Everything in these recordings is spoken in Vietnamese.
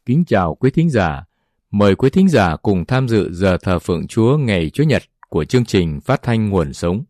Kính chào quý thính giả. Mời quý thính giả cùng tham dự giờ thờ phượng Chúa ngày Chủ nhật của chương trình Phát thanh Nguồn Sống.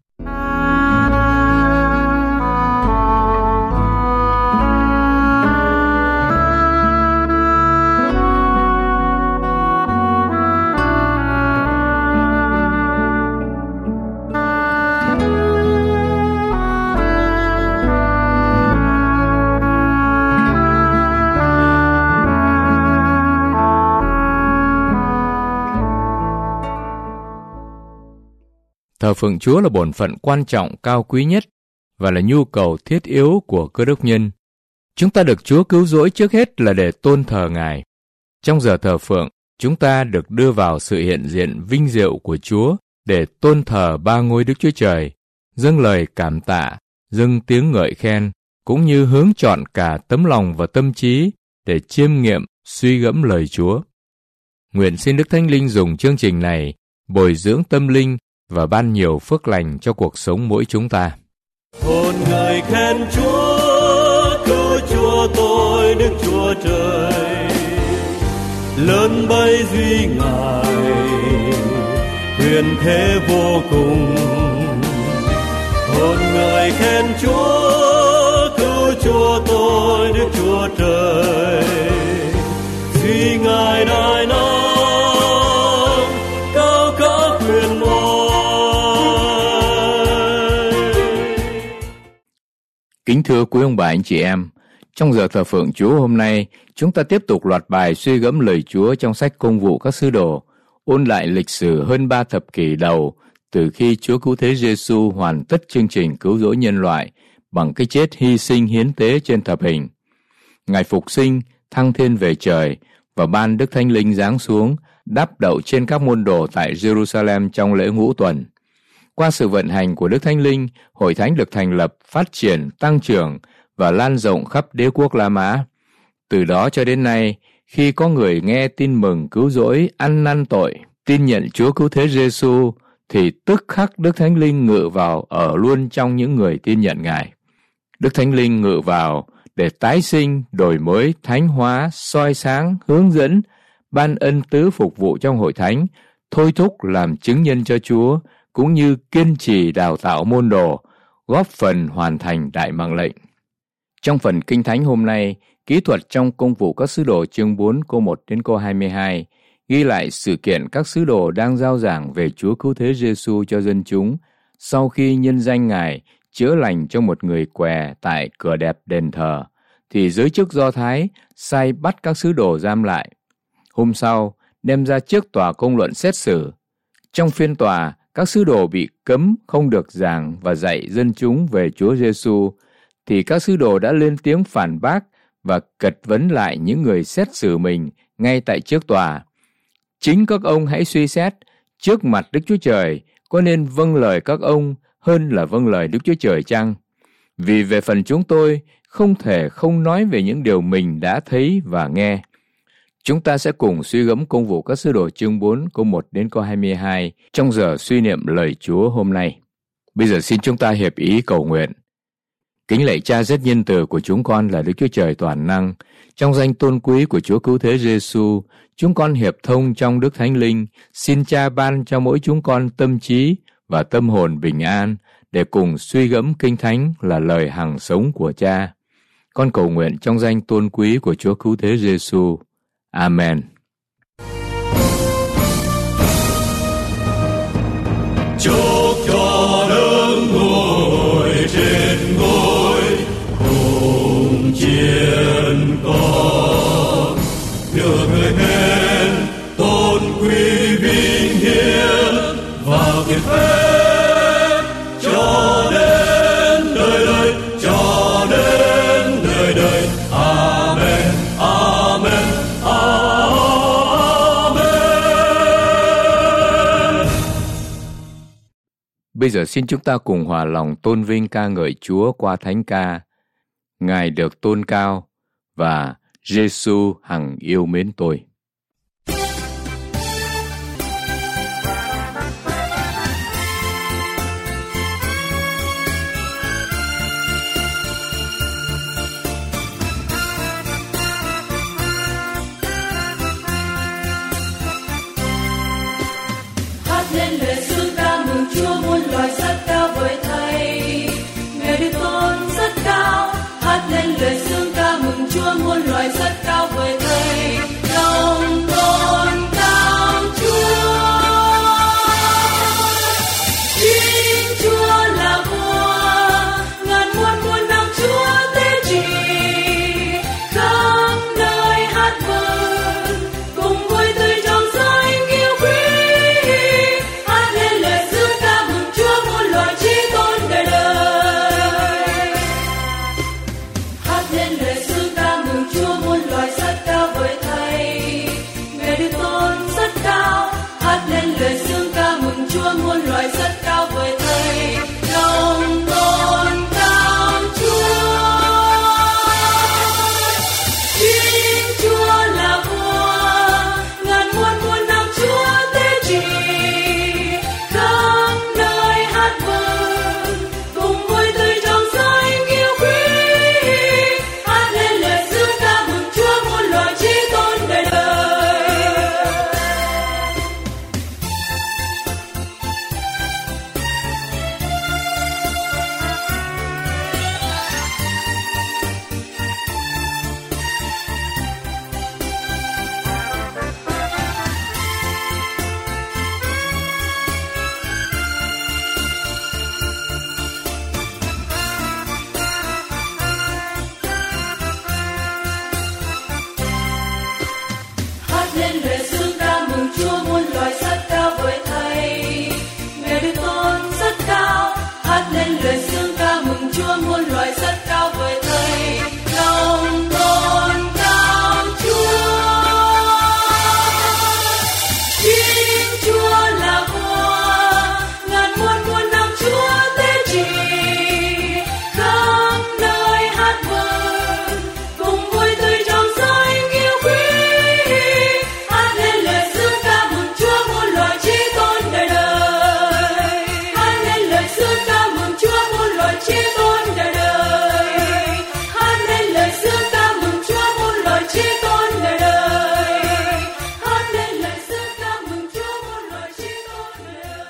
Thờ phượng Chúa là bổn phận quan trọng cao quý nhất và là nhu cầu thiết yếu của cơ đốc nhân. Chúng ta được Chúa cứu rỗi trước hết là để tôn thờ Ngài. Trong giờ thờ phượng, chúng ta được đưa vào sự hiện diện vinh diệu của Chúa để tôn thờ ba ngôi Đức Chúa Trời, dâng lời cảm tạ, dâng tiếng ngợi khen, cũng như hướng chọn cả tấm lòng và tâm trí để chiêm nghiệm, suy gẫm lời Chúa. Nguyện xin Đức Thánh Linh dùng chương trình này bồi dưỡng tâm linh và ban nhiều phước lành cho cuộc sống mỗi chúng ta. Hồn người khen Chúa, cứu Chúa tôi Đức Chúa Trời, lớn bấy duy Ngài, quyền thế vô cùng. Hồn người khen Chúa, cứu Chúa tôi Đức Chúa Trời, duy Ngài đại năng. Kính thưa quý ông bà anh chị em, trong giờ thờ phượng Chúa hôm nay, chúng ta tiếp tục loạt bài suy gẫm lời Chúa trong sách Công vụ các sứ đồ, ôn lại lịch sử hơn 3 thập kỷ đầu từ khi Chúa Cứu Thế Giêsu hoàn tất chương trình cứu rỗi nhân loại bằng cái chết hy sinh hiến tế trên thập hình. Ngài phục sinh, thăng thiên về trời và ban Đức Thánh Linh giáng xuống, đáp đậu trên các môn đồ tại Jerusalem trong lễ Ngũ Tuần. Qua sự vận hành của Đức Thánh Linh, Hội Thánh được thành lập, phát triển, tăng trưởng và lan rộng khắp đế quốc La Mã. Từ đó cho đến nay, khi có người nghe tin mừng cứu rỗi, ăn năn tội, tin nhận Chúa Cứu Thế Giêsu, thì tức khắc Đức Thánh Linh ngự vào ở luôn trong những người tin nhận Ngài. Đức Thánh Linh ngự vào để tái sinh, đổi mới, thánh hóa, soi sáng, hướng dẫn, ban ân tứ phục vụ trong Hội Thánh, thôi thúc làm chứng nhân cho Chúa, cũng như kiên trì đào tạo môn đồ, góp phần hoàn thành đại mạng lệnh. Trong phần Kinh Thánh hôm nay, kỹ thuật trong Công vụ các sứ đồ chương 4 câu 1 đến câu 22 ghi lại sự kiện các sứ đồ đang rao giảng về Chúa Cứu Thế Giêsu cho dân chúng sau khi nhân danh Ngài chữa lành cho một người què tại cửa đẹp đền thờ, thì giới chức Do Thái sai bắt các sứ đồ giam lại. Hôm sau, đem ra trước tòa công luận xét xử. Trong phiên tòa, các sứ đồ bị cấm không được giảng và dạy dân chúng về Chúa Giêsu, thì các sứ đồ đã lên tiếng phản bác và cật vấn lại những người xét xử mình ngay tại trước tòa. Chính các ông hãy suy xét, trước mặt Đức Chúa Trời, có nên vâng lời các ông hơn là vâng lời Đức Chúa Trời chăng? Vì về phần chúng tôi, không thể không nói về những điều mình đã thấy và nghe. Chúng ta sẽ cùng suy gẫm Công vụ các sứ đồ chương 4 câu 1 đến câu 22 trong giờ suy niệm lời Chúa hôm nay. Bây giờ xin chúng ta hiệp ý cầu nguyện. Kính lạy Cha rất nhân từ của chúng con là Đức Chúa Trời toàn năng, trong danh tôn quý của Chúa Cứu Thế Giêsu, chúng con hiệp thông trong Đức Thánh Linh, xin Cha ban cho mỗi chúng con tâm trí và tâm hồn bình an để cùng suy gẫm Kinh Thánh là lời hằng sống của Cha. Con cầu nguyện trong danh tôn quý của Chúa Cứu Thế Giêsu. Amen. Chúc cho Đấng ngồi trên ngôi cùng chiến con, được người khen tôn quý vinh hiển và kiệt phép cho đến đời đời, cho đến đời đời. Amen. Amen. Bây giờ xin chúng ta cùng hòa lòng tôn vinh ca ngợi Chúa qua thánh ca. Ngài được tôn cao và Giêsu hằng yêu mến tôi. rất cao với Thầy, lòng tôn cao Chúa. Chính Chúa là vua, ngàn muôn muôn năm Chúa tế trị, khắp nơi hát vang cùng vui tươi trong danh yêu quý, hát lên lời dương ca mừng Chúa muôn loài chí tôn đời đời. Hát lên lời dương ca mừng Chúa muôn loài rất cao với Thầy, ngài được tôn rất cao. Hát lên lời dương ca mừng Chúa muôn loài rất cao với Thầy, lòng tôn cao Chúa. Chính Chúa là vua, ngàn muôn muôn năm Chúa tế trị, khắp nơi hát vang cùng vui tươi trong danh yêu quý, hát lên lời dương ca mừng Chúa muôn loài chí tôn đời đời. Hát lên lời dương ca mừng Chúa muôn loài rất cao với Thầy, ngài được tôn rất cao. Hát lên lời dương ca mừng Chúa muôn loài rất cao với Thầy, lòng tôn cao Chúa. Chính Chúa là vua, ngàn muôn muôn năm Chúa tế trị, khắp nơi hát vang cùng vui tươi trong danh yêu quý, hát lên lời dương ca mừng Chúa muôn loài chí tôn đời đời. Hát lên lời dương ca mừng Chúa muôn loài chí tôn đời đời. Hát lên lời dương ca mừng Chúa muôn loài chí tôn đời đời. Hát lên lời dương ca mừng Chúa muôn loài chí tôn đời đời.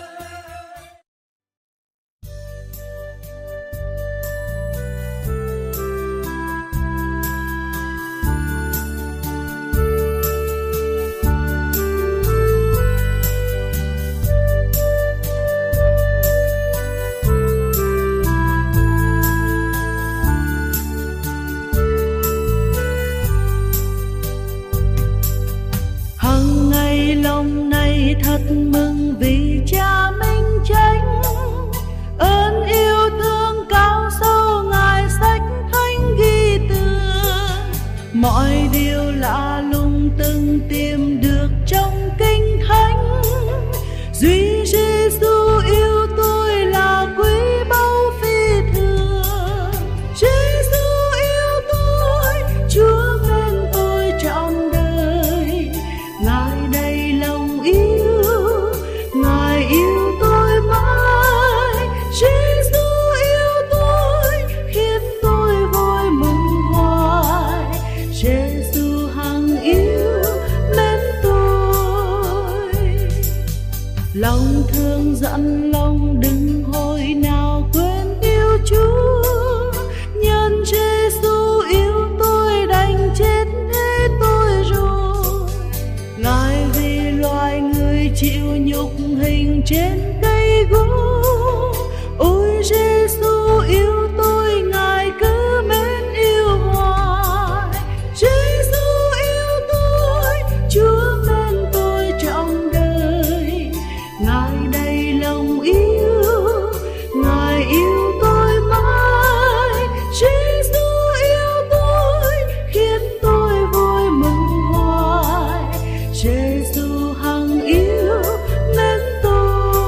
Hằng ngày lòng này thật mừng vì Cha minh chánh, ơn yêu thương cao sâu ngài sách thánh ghi tường, mọi điều lạ lùng từng tìm được trong kinh thánh. Duy Giêsu yêu tôi là quý báu phi thường, Giêsu yêu tôi, Chúa mến tôi trọn đời. Ngài đầy lòng yêu, Ngài yêu tôi mãi. Giêsu yêu tôi, khiến tôi vui mừng hoài. Giêsu hằng yêu mến tôi. Lòng thương dặn lòng đừng hồi nào quên yêu Chúa. Nhân Giêsu yêu tôi đành chết thế tôi rồi. Ngài vì loài người chịu nhục hình trên cây gỗ. Ôi Giêsu yêu tôi, Ngài cứ mến yêu hoài. Giêsu yêu tôi, Chúa mến tôi trọn đời. Ngài đầy lòng yêu, Ngài yêu tôi mãi. Giêsu yêu tôi, khiến tôi vui mừng hoài. Giêsu hằng yêu mến tôi.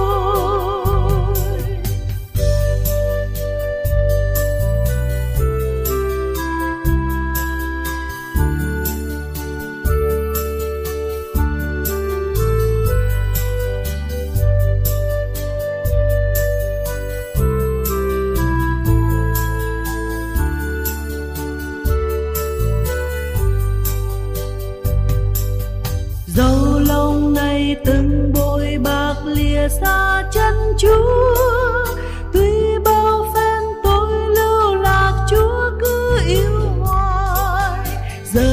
Dẫu lòng này từng bội bạc lìa xa chân Chúa, tuy bao phen tôi lưu lạc Chúa cứ yêu hoài. Giờ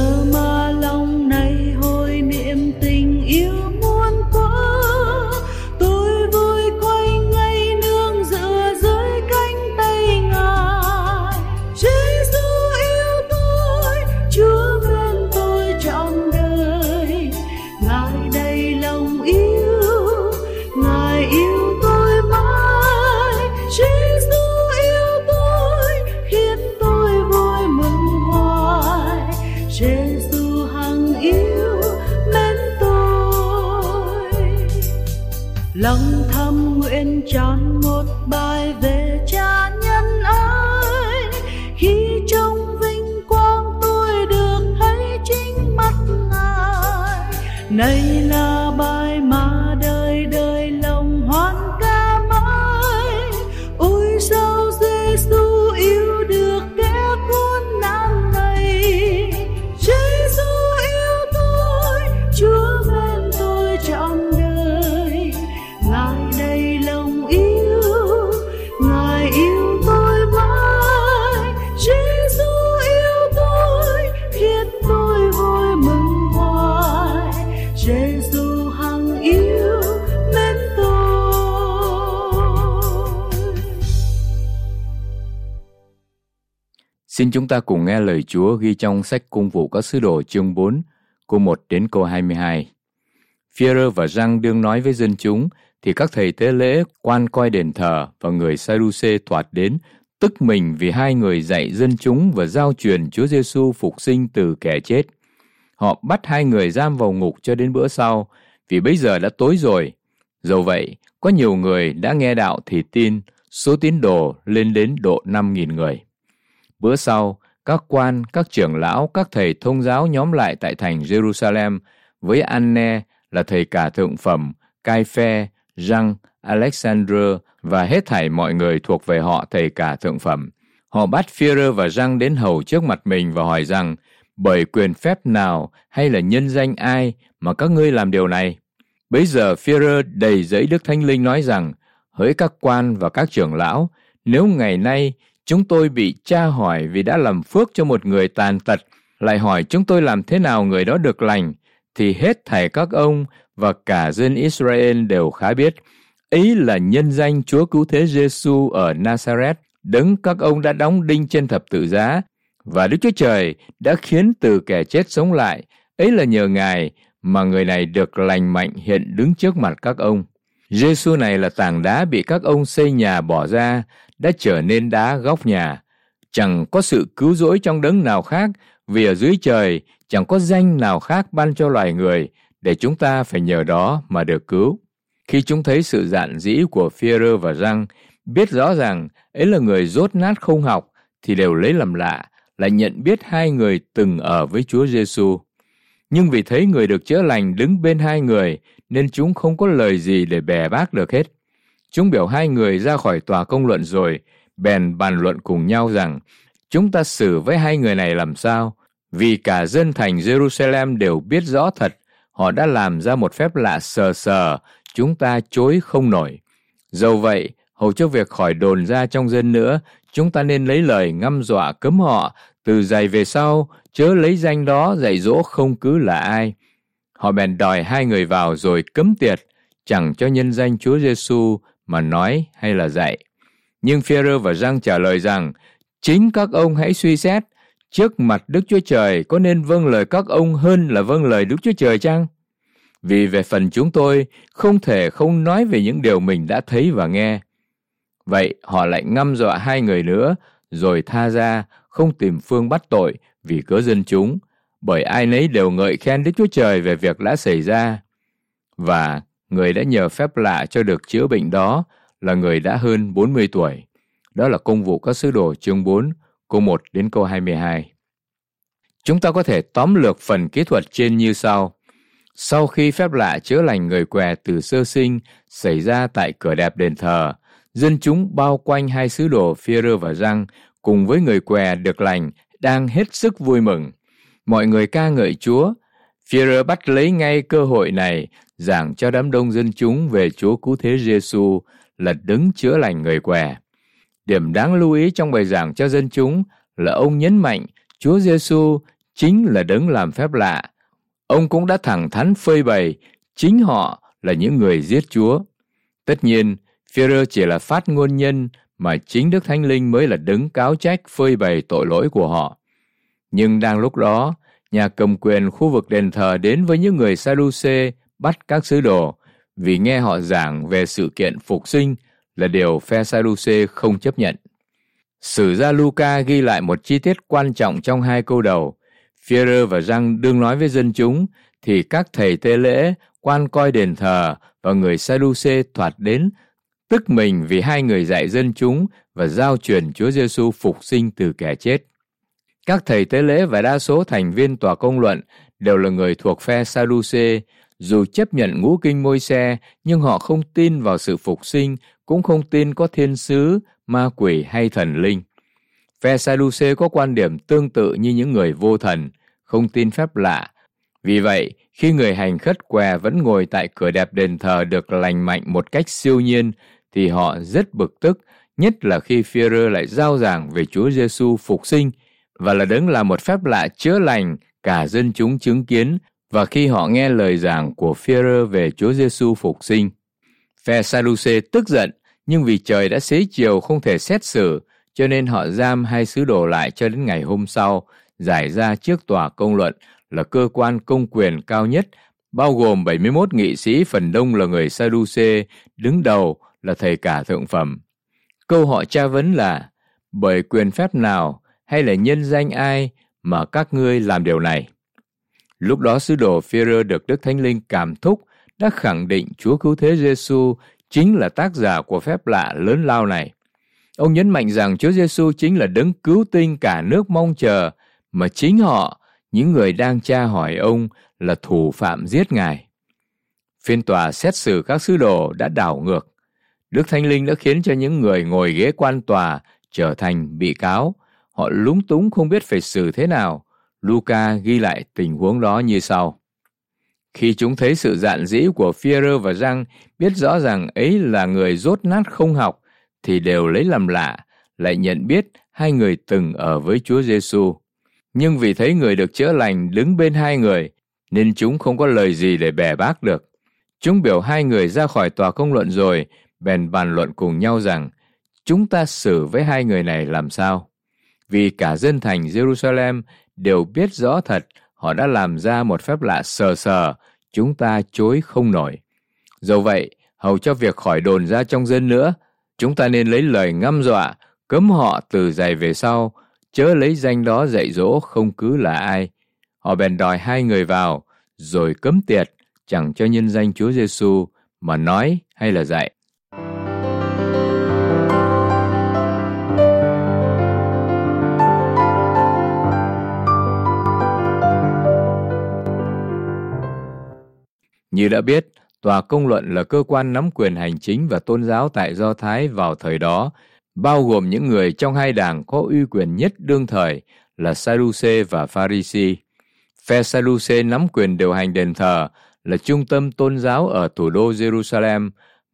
yêu mến tôi. Lòng thầm nguyện tròn một bài về cha nhân ái, khi trong vinh quang tôi được thấy chính mắt Ngài. Này là bài mà đời đời lòng hoan ca mãi. Ôi sao Giêsu yêu được kẻ khốn nạn này. Giêsu yêu tôi, Chúa bên tôi trọn đời. Ngài đầy lòng yêu, Ngài yêu tôi mãi. Giêsu yêu tôi, khiến tôi vui mừng hoài. Giêsu hằng yêu mến tôi. Xin chúng ta cùng nghe lời Chúa ghi trong sách Công vụ các sứ đồ chương 4, câu 1 đến câu 22. Phi-e-rơ và Giăng đương nói với dân chúng, thì các thầy tế lễ, quan coi đền thờ và người Sa-đu-xê thoạt đến, tức mình vì hai người dạy dân chúng và giao truyền Chúa Giêsu phục sinh từ kẻ chết. Họ bắt hai người giam vào ngục cho đến bữa sau, vì bây giờ đã tối rồi. Dẫu vậy, có nhiều người đã nghe đạo thì tin, số tín đồ lên đến độ 5.000 người. Bữa sau, các quan, các trưởng lão, các thầy thông giáo nhóm lại tại thành Jerusalem với Anne là thầy cả thượng phẩm, Cai-phe, Giăng, Alexander và hết thảy mọi người thuộc về họ thầy cả thượng phẩm. Họ bắt Phi-e-rơ và Giăng đến hầu trước mặt mình và hỏi rằng, bởi quyền phép nào hay là nhân danh ai mà các ngươi làm điều này? Bấy giờ Phi-e-rơ đầy dẫy Đức Thánh Linh nói rằng, hỡi các quan và các trưởng lão, nếu ngày nay chúng tôi bị tra hỏi vì đã làm phước cho một người tàn tật, lại hỏi chúng tôi làm thế nào người đó được lành, thì hết thảy các ông và cả dân Israel đều khá biết, ấy là nhân danh Chúa Cứu Thế Giêsu ở Nazareth, đấng các ông đã đóng đinh trên thập tự giá, và Đức Chúa Trời đã khiến từ kẻ chết sống lại, ấy là nhờ Ngài mà người này được lành mạnh hiện đứng trước mặt các ông. Giêsu này là tảng đá bị các ông xây nhà bỏ ra, đã trở nên đá góc nhà. Chẳng có sự cứu rỗi trong đấng nào khác, vì ở dưới trời chẳng có danh nào khác ban cho loài người, để chúng ta phải nhờ đó mà được cứu. Khi chúng thấy sự dạn dĩ của Phi-e-rơ và Giăng, biết rõ rằng ấy là người dốt nát không học, thì đều lấy làm lạ, lại nhận biết hai người từng ở với Chúa Giêsu. Nhưng vì thấy người được chữa lành đứng bên hai người, nên chúng không có lời gì để bè bác được hết. Chúng biểu hai người ra khỏi tòa công luận rồi, bèn bàn luận cùng nhau rằng, chúng ta xử với hai người này làm sao? Vì cả dân thành Jerusalem đều biết rõ thật, họ đã làm ra một phép lạ sờ sờ, chúng ta chối không nổi. Dẫu vậy, hầu cho việc khỏi đồn ra trong dân nữa, chúng ta nên lấy lời ngăm dọa cấm họ, từ giày về sau, chớ lấy danh đó dạy dỗ không cứ là ai. Họ bèn đòi hai người vào rồi cấm tiệt, chẳng cho nhân danh Chúa Giêsu mà nói hay là dạy. Nhưng Phi-e-rơ và Giăng trả lời rằng, chính các ông hãy suy xét, trước mặt Đức Chúa Trời có nên vâng lời các ông hơn là vâng lời Đức Chúa Trời chăng? Vì về phần chúng tôi, không thể không nói về những điều mình đã thấy và nghe. Vậy họ lại ngăm dọa hai người nữa, rồi tha ra, không tìm phương bắt tội vì cớ dân chúng, bởi ai nấy đều ngợi khen Đức Chúa Trời về việc đã xảy ra. Và người đã nhờ phép lạ cho được chữa bệnh đó là người đã hơn 40 tuổi. Đó là Công vụ các sứ đồ chương 4, câu 1 đến câu 22. Chúng ta có thể tóm lược phần kỹ thuật trên như sau. Sau khi phép lạ chữa lành người què từ sơ sinh xảy ra tại cửa đẹp đền thờ, dân chúng bao quanh hai sứ đồ Phi-e-rơ và Giăng cùng với người què được lành đang hết sức vui mừng. Mọi người ca ngợi Chúa. Phi-e-rơ bắt lấy ngay cơ hội này giảng cho đám đông dân chúng về Chúa Cứu Thế Giêsu là đấng chữa lành người què. Điểm đáng lưu ý trong bài giảng cho dân chúng là ông nhấn mạnh Chúa Giêsu chính là đấng làm phép lạ. Ông cũng đã thẳng thắn phơi bày chính họ là những người giết Chúa. Tất nhiên, Phi-e-rơ chỉ là phát ngôn nhân mà chính Đức Thánh Linh mới là đấng cáo trách phơi bày tội lỗi của họ. Nhưng đang lúc đó, nhà cầm quyền khu vực đền thờ đến với những người Sa-đu-xê bắt các sứ đồ vì nghe họ giảng về sự kiện phục sinh là điều phe Sa-đu-xê không chấp nhận. Sử gia Luca ghi lại một chi tiết quan trọng trong hai câu đầu. Phi-e-rơ và Giăng đương nói với dân chúng, thì các thầy tế lễ, quan coi đền thờ và người Sa-đu-xê thoạt đến, tức mình vì hai người dạy dân chúng và giao truyền Chúa Giêsu phục sinh từ kẻ chết. Các thầy tế lễ và đa số thành viên tòa công luận đều là người thuộc phe Sa-đu-xê. Dù chấp nhận ngũ kinh Môi-se, nhưng họ không tin vào sự phục sinh, cũng không tin có thiên sứ, ma quỷ hay thần linh. Phe Sa-đu-xê có quan điểm tương tự như những người vô thần, không tin phép lạ. Vì vậy, khi người hành khất què vẫn ngồi tại cửa đẹp đền thờ được lành mạnh một cách siêu nhiên, thì họ rất bực tức, nhất là khi Phi-e-rơ lại rao giảng về Chúa Giêsu phục sinh và là đấng làm một phép lạ chữa lành cả dân chúng chứng kiến, và khi họ nghe lời giảng của Phi-e-rơ về Chúa Giêsu phục sinh. Phe Sa-đu-xê tức giận, nhưng vì trời đã xế chiều không thể xét xử, cho nên họ giam hai sứ đồ lại cho đến ngày hôm sau, giải ra trước tòa công luận là cơ quan công quyền cao nhất, bao gồm 71 nghị sĩ, phần đông là người Sa-đu-xê, đứng đầu là thầy cả thượng phẩm. Câu họ tra vấn là: bởi quyền phép nào hay là nhân danh ai mà các ngươi làm điều này? Lúc đó sứ đồ Phi-e-rơ được Đức Thánh Linh cảm thúc đã khẳng định Chúa Cứu Thế Giêsu chính là tác giả của phép lạ lớn lao này. Ông nhấn mạnh rằng Chúa Giêsu chính là đấng cứu tinh cả nước mong chờ, mà chính họ, những người đang tra hỏi ông, là thủ phạm giết Ngài. Phiên tòa xét xử các sứ đồ đã đảo ngược. Đức Thánh Linh đã khiến cho những người ngồi ghế quan tòa trở thành bị cáo. Họ lúng túng không biết phải xử thế nào. Luca ghi lại tình huống đó như sau. Khi chúng thấy sự dạn dĩ của Phi-e-rơ và Giăng, biết rõ rằng ấy là người dốt nát không học, thì đều lấy làm lạ, lại nhận biết hai người từng ở với Chúa Giêsu. Nhưng vì thấy người được chữa lành đứng bên hai người, nên chúng không có lời gì để bẻ bác được. Chúng biểu hai người ra khỏi tòa công luận rồi, bèn bàn luận cùng nhau rằng, chúng ta xử với hai người này làm sao? Vì cả dân thành Jerusalem đều biết rõ thật, họ đã làm ra một phép lạ sờ sờ, chúng ta chối không nổi. Dẫu vậy, hầu cho việc khỏi đồn ra trong dân nữa, chúng ta nên lấy lời ngăm dọa, cấm họ từ giày về sau, chớ lấy danh đó dạy dỗ không cứ là ai. Họ bèn đòi hai người vào, rồi cấm tiệt, chẳng cho nhân danh Chúa Giêsu mà nói hay là dạy. Như đã biết, tòa công luận là cơ quan nắm quyền hành chính và tôn giáo tại Do Thái vào thời đó, bao gồm những người trong hai đảng có uy quyền nhất đương thời là Sa-đu-xê và Pha-ri-si. Phe Sa-đu-xê nắm quyền điều hành đền thờ, là trung tâm tôn giáo ở thủ đô Jerusalem.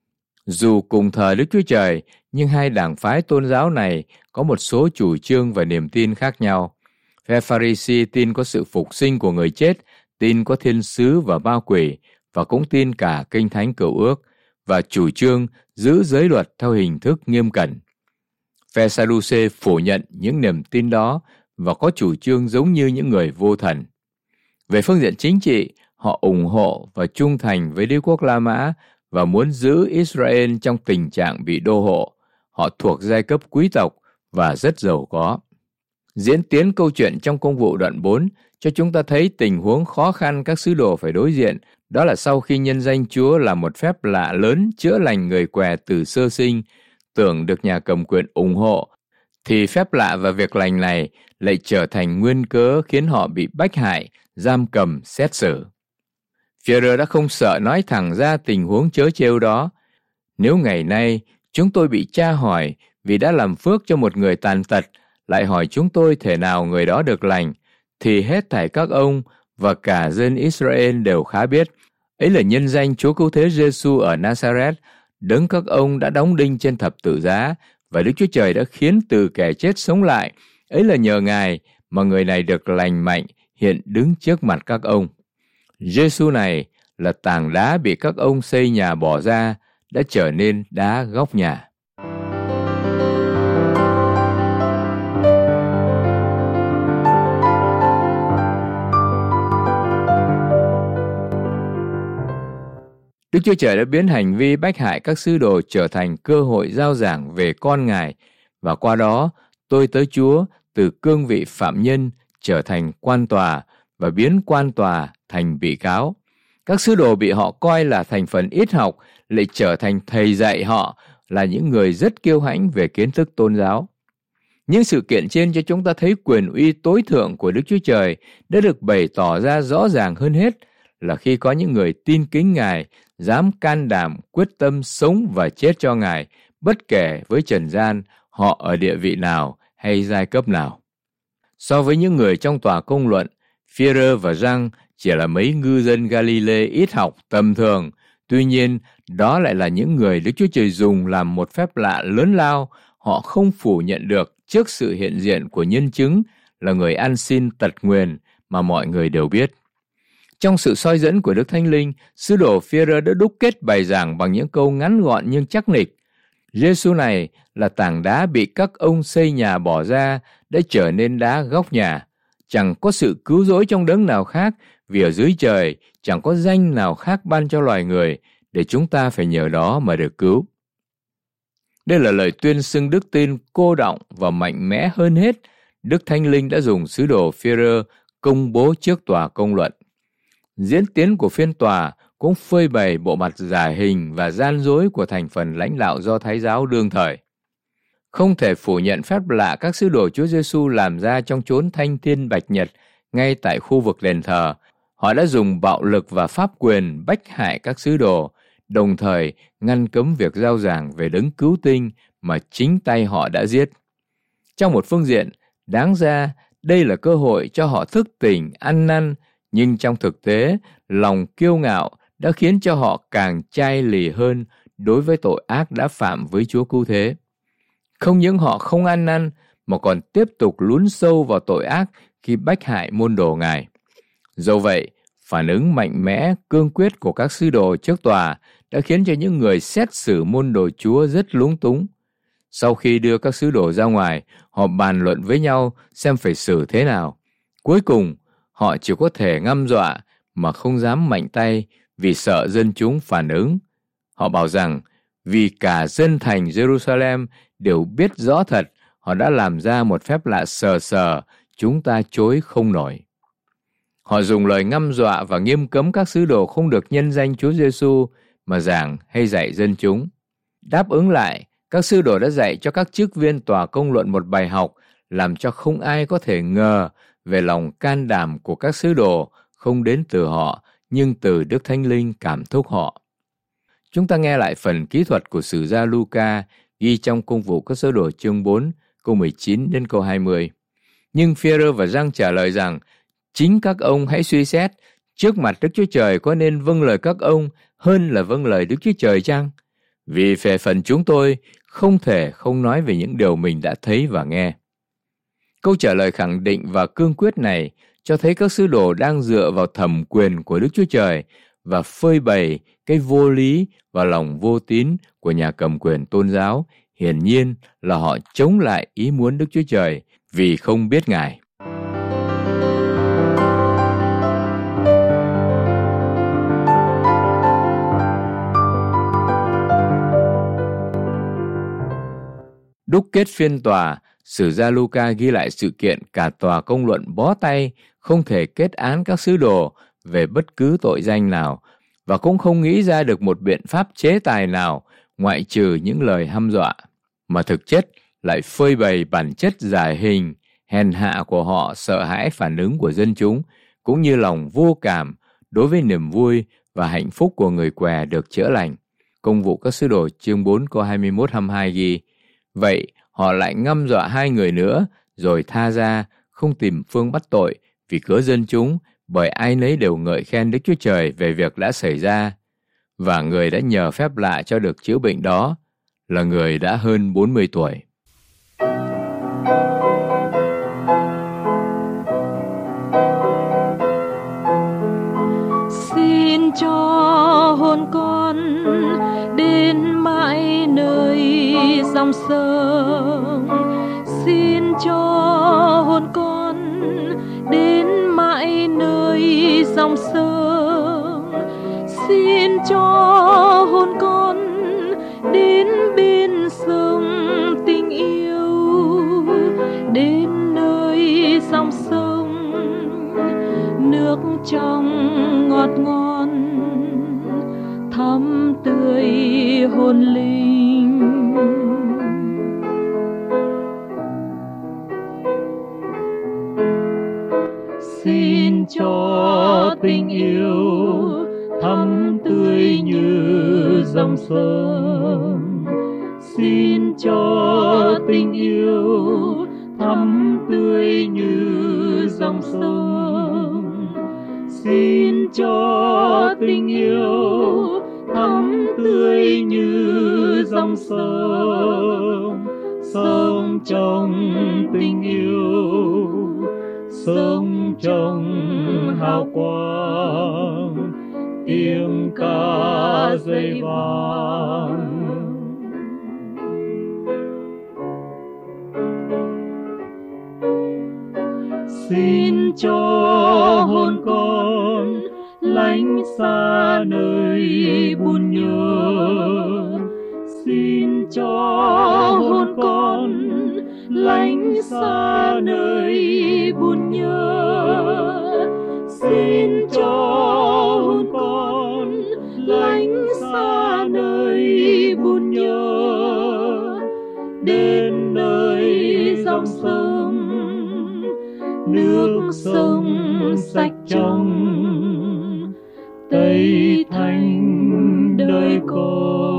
Dù cùng thờ Đức Chúa Trời, nhưng hai đảng phái tôn giáo này có một số chủ trương và niềm tin khác nhau. Phe Pha-ri-si tin có sự phục sinh của người chết, tin có thiên sứ và ma quỷ, và cũng tin cả Kinh Thánh Cựu Ước, và chủ trương giữ giới luật theo hình thức nghiêm cẩn. Phe Sa-đu-xê phủ nhận những niềm tin đó và có chủ trương giống như những người vô thần. Về phương diện chính trị, họ ủng hộ và trung thành với đế quốc La Mã và muốn giữ Israel trong tình trạng bị đô hộ. Họ thuộc giai cấp quý tộc và rất giàu có. Diễn tiến câu chuyện trong Công vụ đoạn 4 cho chúng ta thấy tình huống khó khăn các sứ đồ phải đối diện. Đó là sau khi nhân danh Chúa là một phép lạ lớn chữa lành người què từ sơ sinh, tưởng được nhà cầm quyền ủng hộ, thì phép lạ và việc lành này lại trở thành nguyên cớ khiến họ bị bách hại, giam cầm, xét xử. Phi-e-rơ đã không sợ nói thẳng ra tình huống trớ trêu đó. Nếu ngày nay chúng tôi bị tra hỏi vì đã làm phước cho một người tàn tật, lại hỏi chúng tôi thể nào người đó được lành, thì hết thảy các ông và cả dân Israel đều khá biết, ấy là nhân danh Chúa Cứu Thế Giêsu ở Nazareth, đấng các ông đã đóng đinh trên thập tự giá, và Đức Chúa Trời đã khiến từ kẻ chết sống lại, ấy là nhờ Ngài mà người này được lành mạnh, hiện đứng trước mặt các ông. Giêsu này là tảng đá bị các ông xây nhà bỏ ra, đã trở nên đá góc nhà. Đức Chúa Trời đã biến hành vi bách hại các sứ đồ trở thành cơ hội rao giảng về con Ngài, và qua đó tôi tới Chúa từ cương vị phạm nhân trở thành quan tòa và biến quan tòa thành bị cáo. Các sứ đồ bị họ coi là thành phần ít học lại trở thành thầy dạy họ là những người rất kiêu hãnh về kiến thức tôn giáo. Những sự kiện trên cho chúng ta thấy quyền uy tối thượng của Đức Chúa Trời đã được bày tỏ ra rõ ràng hơn hết là khi có những người tin kính Ngài, dám can đảm, quyết tâm sống và chết cho Ngài, bất kể với trần gian họ ở địa vị nào hay giai cấp nào. So với những người trong tòa công luận, Phi-e-rơ và Giăng chỉ là mấy ngư dân Galile ít học tầm thường. Tuy nhiên, đó lại là những người Đức Chúa Trời dùng làm một phép lạ lớn lao. Họ không phủ nhận được trước sự hiện diện của nhân chứng là người ăn xin tật nguyền mà mọi người đều biết. Trong sự soi dẫn của Đức Thánh Linh, sứ đồ Phi-e-rơ đã đúc kết bài giảng bằng những câu ngắn gọn nhưng chắc nịch. Giê-xu này là tảng đá bị các ông xây nhà bỏ ra đã trở nên đá góc nhà. Chẳng có sự cứu rỗi trong đấng nào khác, vì ở dưới trời chẳng có danh nào khác ban cho loài người để chúng ta phải nhờ đó mà được cứu. Đây là lời tuyên xưng đức tin cô đọng và mạnh mẽ hơn hết Đức Thánh Linh đã dùng sứ đồ Phi-e-rơ công bố trước tòa công luận. Diễn tiến của phiên tòa cũng phơi bày bộ mặt giả hình và gian dối của thành phần lãnh đạo Do Thái giáo đương thời. Không thể phủ nhận phép lạ các sứ đồ Chúa Giêsu làm ra trong chốn thanh thiên bạch nhật ngay tại khu vực đền thờ. Họ đã dùng bạo lực và pháp quyền bách hại các sứ đồ, đồng thời ngăn cấm việc rao giảng về đấng cứu tinh mà chính tay họ đã giết. Trong một phương diện, đáng ra đây là cơ hội cho họ thức tỉnh, ăn năn, nhưng trong thực tế, lòng kiêu ngạo đã khiến cho họ càng chai lì hơn đối với tội ác đã phạm với Chúa Cứu Thế. Không những họ không ăn năn, mà còn tiếp tục lún sâu vào tội ác khi bách hại môn đồ Ngài. Dẫu vậy, phản ứng mạnh mẽ, cương quyết của các sứ đồ trước tòa đã khiến cho những người xét xử môn đồ Chúa rất lúng túng. Sau khi đưa các sứ đồ ra ngoài, họ bàn luận với nhau xem phải xử thế nào. Cuối cùng, họ chỉ có thể ngăm dọa mà không dám mạnh tay vì sợ dân chúng phản ứng. Họ bảo rằng vì cả dân thành Jerusalem đều biết rõ thật họ đã làm ra một phép lạ sờ sờ, chúng ta chối không nổi. Họ dùng lời ngăm dọa và nghiêm cấm các sứ đồ không được nhân danh Chúa Giêsu mà giảng hay dạy dân chúng. Đáp ứng lại, các sứ đồ đã dạy cho các chức viên tòa công luận một bài học làm cho không ai có thể ngờ về lòng can đảm của các sứ đồ không đến từ họ nhưng từ Đức Thánh Linh cảm thúc họ. Chúng ta nghe lại phần kỹ thuật của sử gia Luca ghi trong Công vụ các sứ đồ chương 4, câu 19 đến câu 20. Nhưng Phi-e-rơ và Giăng trả lời rằng, chính các ông hãy suy xét, trước mặt Đức Chúa Trời có nên vâng lời các ông hơn là vâng lời Đức Chúa Trời chăng? Vì về phần chúng tôi không thể không nói về những điều mình đã thấy và nghe. Câu trả lời khẳng định và cương quyết này cho thấy các sứ đồ đang dựa vào thẩm quyền của Đức Chúa Trời và phơi bày cái vô lý và lòng vô tín của nhà cầm quyền tôn giáo. Hiển nhiên là họ chống lại ý muốn Đức Chúa Trời vì không biết Ngài. Đúc kết phiên tòa, sử gia Luca ghi lại sự kiện cả tòa công luận bó tay không thể kết án các sứ đồ về bất cứ tội danh nào và cũng không nghĩ ra được một biện pháp chế tài nào ngoại trừ những lời hăm dọa, mà thực chất lại phơi bày bản chất giả hình, hèn hạ của họ, sợ hãi phản ứng của dân chúng, cũng như lòng vô cảm đối với niềm vui và hạnh phúc của người què được chữa lành. Công vụ các sứ đồ chương 4 câu 21-22 ghi, vậy họ lại ngăm dọa hai người nữa, rồi tha ra, không tìm phương bắt tội vì cớ dân chúng, bởi ai nấy đều ngợi khen Đức Chúa Trời về việc đã xảy ra. Và người đã nhờ phép lạ cho được chữa bệnh đó là người đã hơn 40 tuổi. Xin cho hồn con đến mãi nơi dòng sông, xin cho hồn con đến mãi nơi dòng sông, xin cho hồn con đến bên sông tình yêu, đến nơi dòng sông nước trong ngọt ngon, thắm tươi hồn linh. Xin cho tình yêu thắm tươi như dòng sông. Xin cho tình yêu thắm tươi như dòng sông. Xin cho tình yêu thắm tươi như dòng sông. Sống trong tình yêu, sống trong hào quang, tiếng ca dây vang. Xin cho hồn con lánh xa nơi buồn nhớ. Xin cho hồn con lánh xa nơi buồn nhớ. Xin cho hồn con lánh xa nơi buồn nhớ. Đến nơi dòng sông, nước sông sạch trong, Tây Thanh đời con.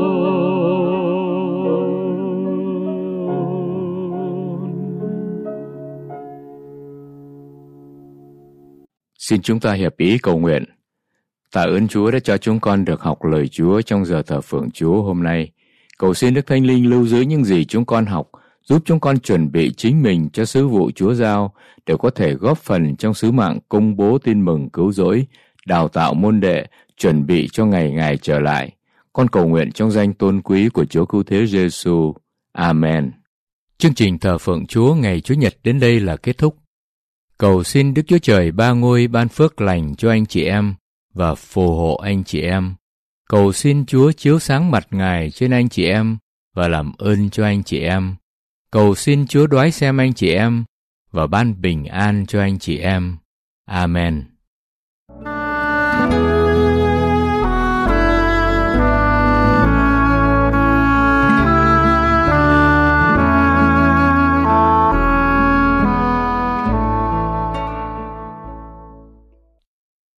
Xin chúng ta hiệp ý cầu nguyện. Tạ ơn Chúa đã cho chúng con được học lời Chúa trong giờ thờ phượng Chúa hôm nay. Cầu xin Đức Thánh Linh lưu giữ những gì chúng con học, giúp chúng con chuẩn bị chính mình cho sứ vụ Chúa giao, để có thể góp phần trong sứ mạng công bố tin mừng cứu rỗi, đào tạo môn đệ, chuẩn bị cho ngày Ngài trở lại. Con cầu nguyện trong danh tôn quý của Chúa Cứu Thế Giêsu. Amen. Chương trình thờ phượng Chúa ngày Chủ nhật đến đây là kết thúc. Cầu xin Đức Chúa Trời Ba Ngôi ban phước lành cho anh chị em và phù hộ anh chị em. Cầu xin Chúa chiếu sáng mặt Ngài trên anh chị em và làm ơn cho anh chị em. Cầu xin Chúa đoái xem anh chị em và ban bình an cho anh chị em. Amen.